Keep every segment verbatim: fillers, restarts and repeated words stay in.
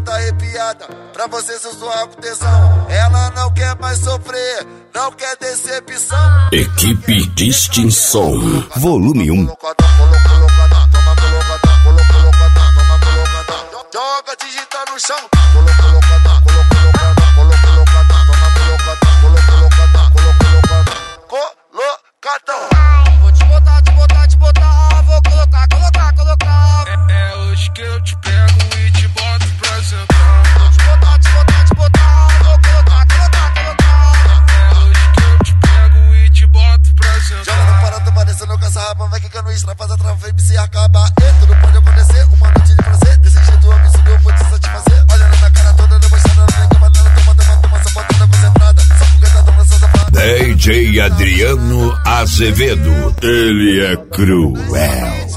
tá arrepiada, pra você sussurrar com tesão. Ela não quer mais sofrer, não quer decepção. Equipe Distinção, volume um. Joga, digita no chão. Colocada, colocada, colocada, toma colocada, colocada, colocada, colocada. Vou te botar, te botar, te botar, vou colocar, colocar, colocar. É, é hoje que eu te pego e te boto pra sentar. Vou te botar, te botar, te botar, vou colocar, colocar, colocar. É hoje que eu te pego e te boto pra sentar. Joga no parado, parecendo com essa rapa, vai quicando extra, faz a trava, vem se acaba. E tudo pode acontecer, uma noite de prazer. Desse jeito absurdo eu vou te satisfazer. Olhando na cara toda, debochada, não tem cama, não toma, toma, toma, só botando concentrada. Só foguetadão nessa safada. D J Adriano Azevedo, ele é cruel.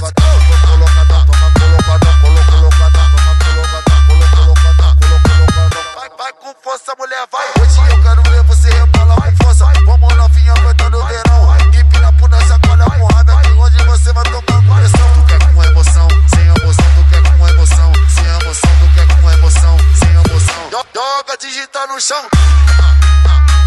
Vai com força, mulher, vai. Hoje eu quero ver você rebolar com força. Vamos novinha aguentando o verão. Empina por nessa colha com raiva, que hoje você vai tomar pressão. Tu quer com emoção, sem emoção. Tu quer com emoção, sem emoção. Tu quer com emoção, sem emoção. Joga, digita no chão.